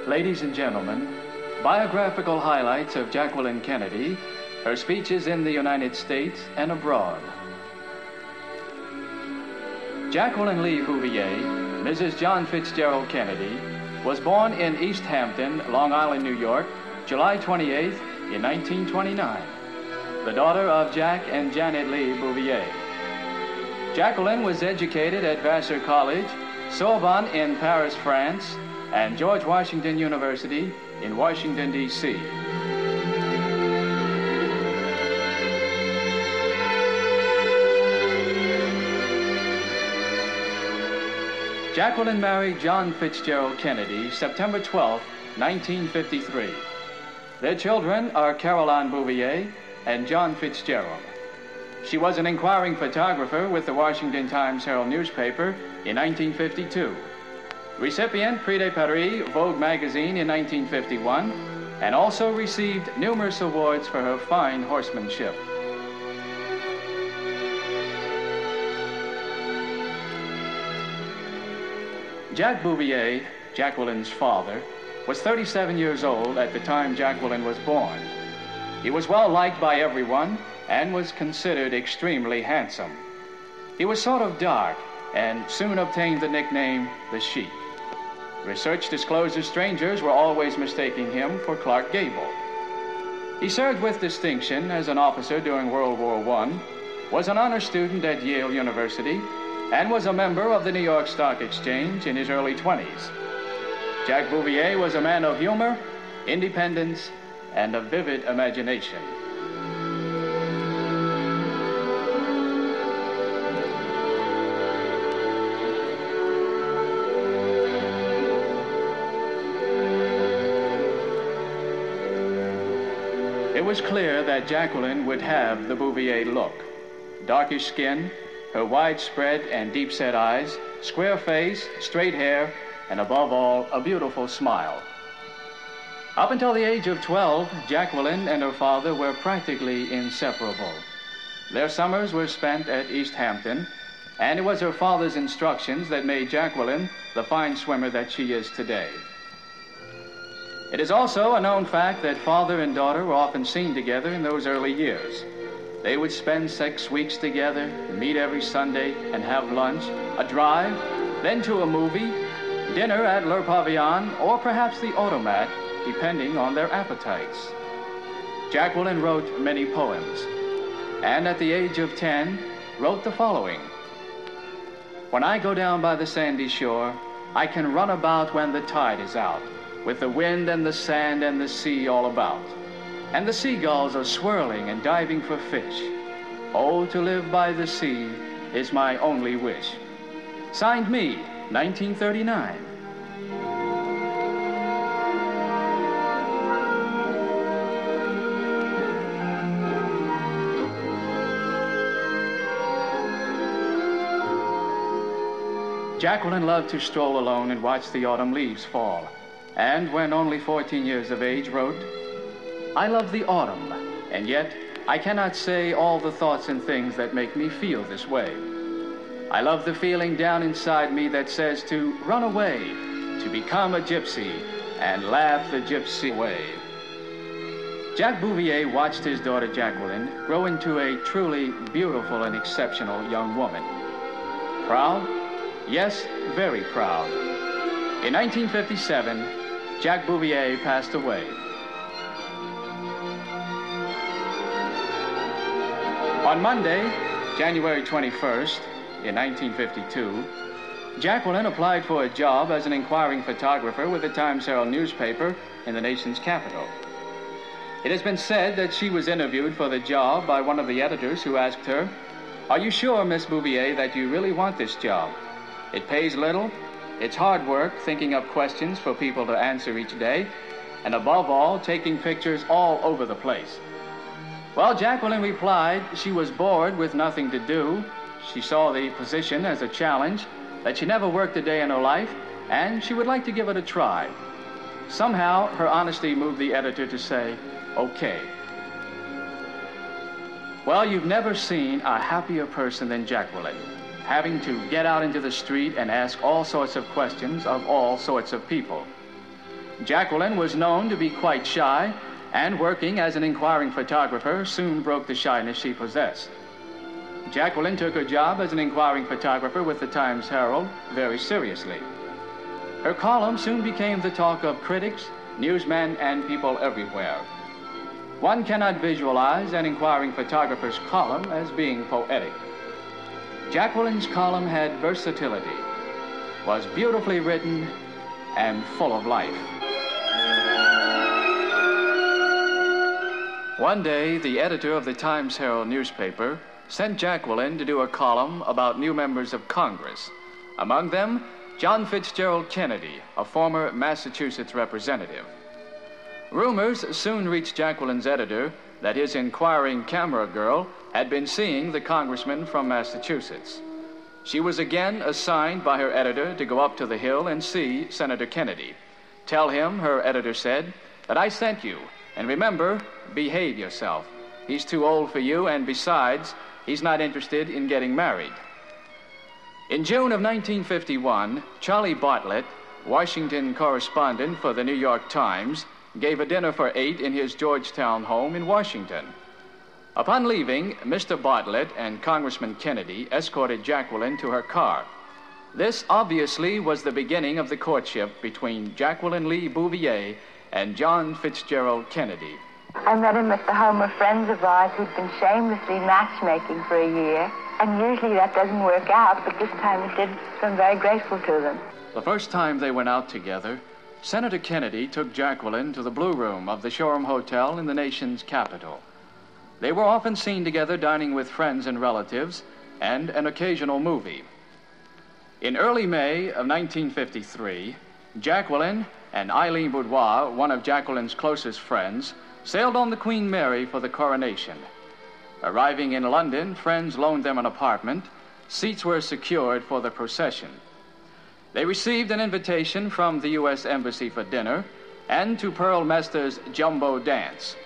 Ladies and gentlemen, biographical highlights of Jacqueline Kennedy, her speeches in the United States and abroad. Jacqueline Lee Bouvier, Mrs. John Fitzgerald Kennedy, was born in East Hampton, Long Island, New York, July 28th in 1929, the daughter of Jack and Janet Lee Bouvier. Jacqueline was educated at Vassar College, Sorbonne in Paris, France, and George Washington University in Washington, D.C. Jacqueline married John Fitzgerald Kennedy September 12, 1953. Their children are Caroline Bouvier and John Fitzgerald. She was an inquiring photographer with the Washington Times-Herald newspaper in 1952. Recipient Prix de Paris Vogue magazine in 1951, and also received numerous awards for her fine horsemanship. Jack Bouvier, Jacqueline's father, was 37 years old at the time Jacqueline was born. He was well liked by everyone and was considered extremely handsome. He was sort of dark and soon obtained the nickname the Sheik. Research discloses strangers were always mistaking him for Clark Gable. He served with distinction as an officer during World War I, was an honor student at Yale University, and was a member of the New York Stock Exchange in his early 20s. Jack Bouvier was a man of humor, independence, and a vivid imagination. It was clear that Jacqueline would have the Bouvier look. Darkish skin, her widespread and deep-set eyes, square face, straight hair, and above all, a beautiful smile. Up until the age of 12, Jacqueline and her father were practically inseparable. Their summers were spent at East Hampton, and it was her father's instructions that made Jacqueline the fine swimmer that she is today. It is also a known fact that father and daughter were often seen together in those early years. They would spend 6 weeks together, meet every Sunday and have lunch, a drive, then to a movie, dinner at Le Pavillon, or perhaps the Automat, depending on their appetites. Jacqueline wrote many poems, and at the age of 10, wrote the following. When I go down by the sandy shore, I can run about when the tide is out, with the wind and the sand and the sea all about. And the seagulls are swirling and diving for fish. Oh, to live by the sea is my only wish. Signed me, 1939. Jacqueline loved to stroll alone and watch the autumn leaves fall, and when only 14 years of age wrote, I love the autumn, and yet I cannot say all the thoughts and things that make me feel this way. I love the feeling down inside me that says to run away, to become a gypsy, and laugh the gypsy away. Jack Bouvier watched his daughter Jacqueline grow into a truly beautiful and exceptional young woman. Proud? Yes, very proud. In 1957, Jack Bouvier passed away. On Monday, January 21st, in 1952, Jacqueline applied for a job as an inquiring photographer with the Times-Herald newspaper in the nation's capital. It has been said that she was interviewed for the job by one of the editors who asked her, "Are you sure, Miss Bouvier, that you really want this job? It pays little, it's hard work thinking up questions for people to answer each day, and above all, taking pictures all over the place." Well, Jacqueline replied she was bored with nothing to do. She saw the position as a challenge, that she never worked a day in her life, and she would like to give it a try. Somehow, her honesty moved the editor to say, okay. Well, you've never seen a happier person than Jacqueline, having to get out into the street and ask all sorts of questions of all sorts of people. Jacqueline was known to be quite shy, and working as an inquiring photographer soon broke the shyness she possessed. Jacqueline took her job as an inquiring photographer with the Times-Herald very seriously. Her column soon became the talk of critics, newsmen, and people everywhere. One cannot visualize an inquiring photographer's column as being poetic. Jacqueline's column had versatility, was beautifully written, and full of life. One day, the editor of the Times-Herald newspaper sent Jacqueline to do a column about new members of Congress. Among them, John Fitzgerald Kennedy, a former Massachusetts representative. Rumors soon reached Jacqueline's editor that his inquiring camera girl had been seeing the congressman from Massachusetts. She was again assigned by her editor to go up to the Hill and see Senator Kennedy. "Tell him," her editor said, "that I sent you, and remember, behave yourself. He's too old for you, and besides, he's not interested in getting married." In June of 1951, Charlie Bartlett, Washington correspondent for the New York Times, gave a dinner for 8 in his Georgetown home in Washington. Upon leaving, Mr. Bartlett and Congressman Kennedy escorted Jacqueline to her car. This obviously was the beginning of the courtship between Jacqueline Lee Bouvier and John Fitzgerald Kennedy. I met him at the home of friends of ours who'd been shamelessly matchmaking for a year, and usually that doesn't work out, but this time it did, so I'm very grateful to them. The first time they went out together, Senator Kennedy took Jacqueline to the Blue Room of the Shoreham Hotel in the nation's capital. They were often seen together dining with friends and relatives, and an occasional movie. In early May of 1953, Jacqueline and Eileen Boudoir, one of Jacqueline's closest friends, sailed on the Queen Mary for the coronation. Arriving in London, friends loaned them an apartment. Seats were secured for the procession. They received an invitation from the U.S. Embassy for dinner and to Pearl Mester's Jumbo Dance.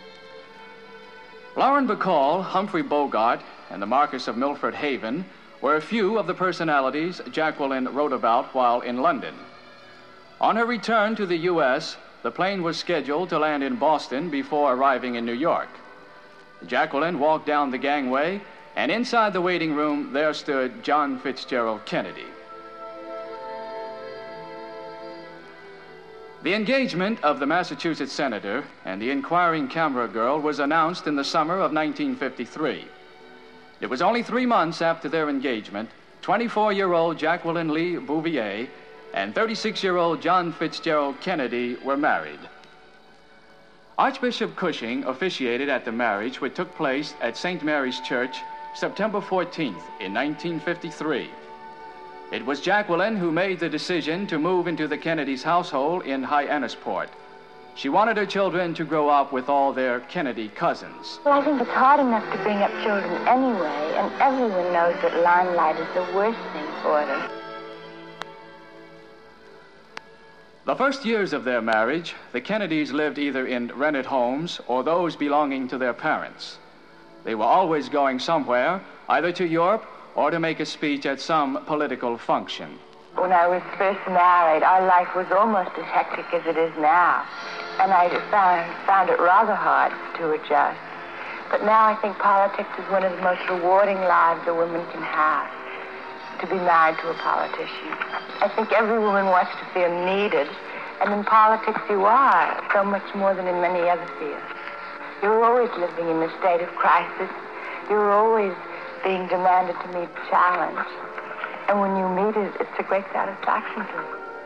Lauren Bacall, Humphrey Bogart, and the Marquis of Milford Haven were a few of the personalities Jacqueline wrote about while in London. On her return to the U.S., the plane was scheduled to land in Boston before arriving in New York. Jacqueline walked down the gangway, and inside the waiting room there stood John Fitzgerald Kennedy. The engagement of the Massachusetts senator and the inquiring camera girl was announced in the summer of 1953. It was only 3 months after their engagement, 24-year-old Jacqueline Lee Bouvier and 36-year-old John Fitzgerald Kennedy were married. Archbishop Cushing officiated at the marriage, which took place at St. Mary's Church September 14th in 1953. It was Jacqueline who made the decision to move into the Kennedys' household in Hyannisport. She wanted her children to grow up with all their Kennedy cousins. Well, I think it's hard enough to bring up children anyway, and everyone knows that limelight is the worst thing for them. The first years of their marriage, the Kennedys lived either in rented homes or those belonging to their parents. They were always going somewhere, either to Europe or to make a speech at some political function. When I was first married, our life was almost as hectic as it is now, and I found it rather hard to adjust. But now I think politics is one of the most rewarding lives a woman can have, to be married to a politician. I think every woman wants to feel needed, and in politics you are, so much more than in many other fields. You're always living in a state of crisis. You're always being demanded to meet a challenge. And when you meet it, it's a great satisfaction to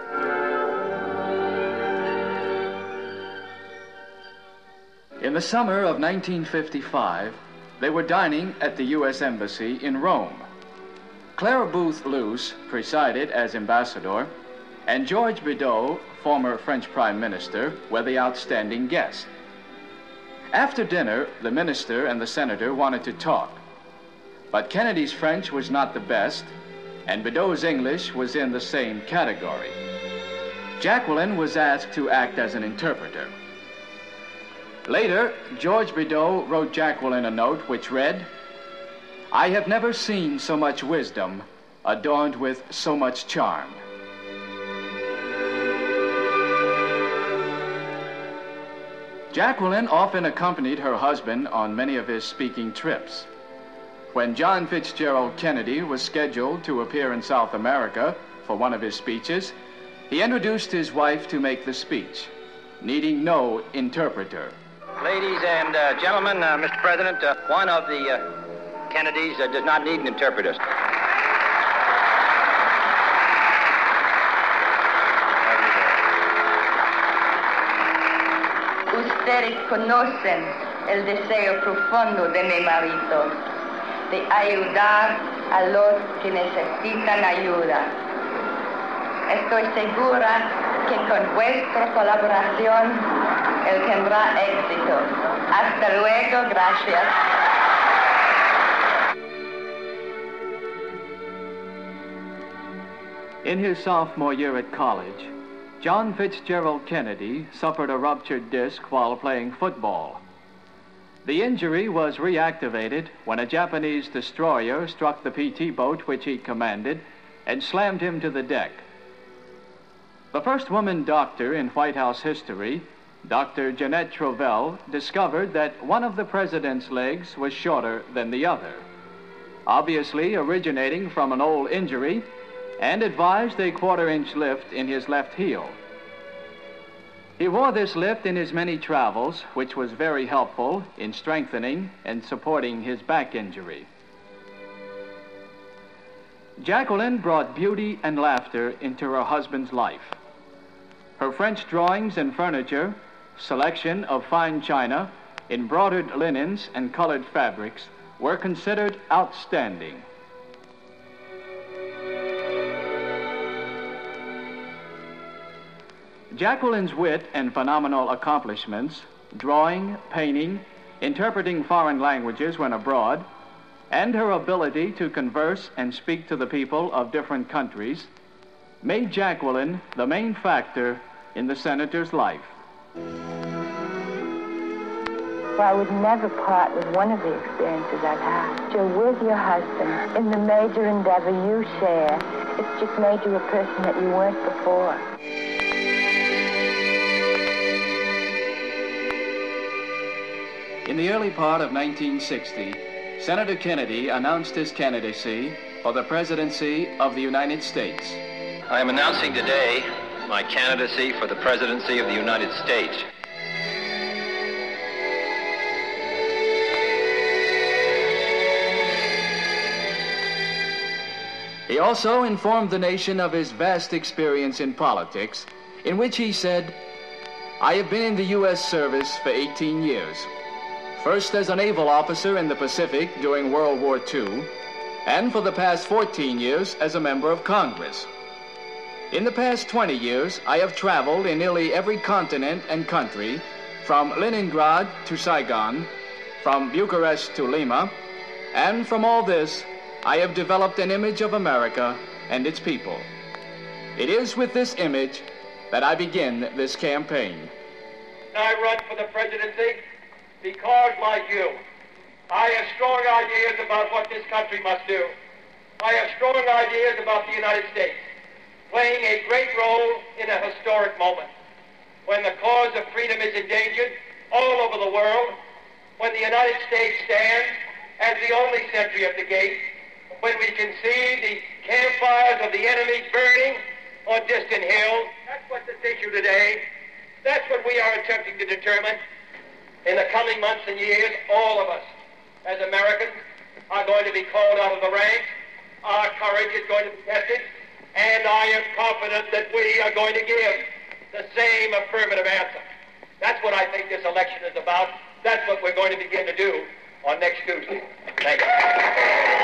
you. In the summer of 1955, they were dining at the U.S. Embassy in Rome. Clara Booth Luce presided as ambassador, and George Bidault, former French Prime Minister, were the outstanding guests. After dinner, the minister and the senator wanted to talk. But Kennedy's French was not the best, and Bidault's English was in the same category. Jacqueline was asked to act as an interpreter. Later, George Bidault wrote Jacqueline a note which read, "I have never seen so much wisdom adorned with so much charm." Jacqueline often accompanied her husband on many of his speaking trips. When John Fitzgerald Kennedy was scheduled to appear in South America for one of his speeches, he introduced his wife to make the speech, needing no interpreter. Ladies and gentlemen, Mr. President, one of the Kennedys does not need an interpreter. Ustedes conocen el deseo profundo de mi marido de ayudar a los que necesitan ayuda. Estoy segura que con vuestra colaboración él tendrá éxito. Hasta luego, gracias. In his sophomore year at college, John Fitzgerald Kennedy suffered a ruptured disc while playing football. The injury was reactivated when a Japanese destroyer struck the PT boat which he commanded and slammed him to the deck. The first woman doctor in White House history, Dr. Jeanette Trovell, discovered that one of the president's legs was shorter than the other, obviously originating from an old injury, and advised a quarter-inch lift in his left heel. He wore this lift in his many travels, which was very helpful in strengthening and supporting his back injury. Jacqueline brought beauty and laughter into her husband's life. Her French drawings and furniture, selection of fine china, embroidered linens, and colored fabrics were considered outstanding. Jacqueline's wit and phenomenal accomplishments, drawing, painting, interpreting foreign languages when abroad, and her ability to converse and speak to the people of different countries, made Jacqueline the main factor in the senator's life. I would never part with one of the experiences I've had. You're with your husband in the major endeavor you share. It's just made you a person that you weren't before. In the early part of 1960, Senator Kennedy announced his candidacy for the presidency of the United States. I am announcing today my candidacy for the presidency of the United States. He also informed the nation of his vast experience in politics, in which he said, "I have been in the U.S. service for 18 years. First as a naval officer in the Pacific during World War II, and for the past 14 years as a member of Congress. In the past 20 years, I have traveled in nearly every continent and country, from Leningrad to Saigon, from Bucharest to Lima, and from all this, I have developed an image of America and its people. It is with this image that I begin this campaign." I run for the presidency because, like you, I have strong ideas about what this country must do. I have strong ideas about the United States playing a great role in a historic moment when the cause of freedom is endangered all over the world, when the United States stands as the only sentry at the gate, when we can see the campfires of the enemy burning on distant hills. That's what's at issue today. That's what we are attempting to determine. In the coming months and years, all of us, as Americans, are going to be called out of the ranks. Our courage is going to be tested, and I am confident that we are going to give the same affirmative answer. That's what I think this election is about. That's what we're going to begin to do on next Tuesday. Thank you.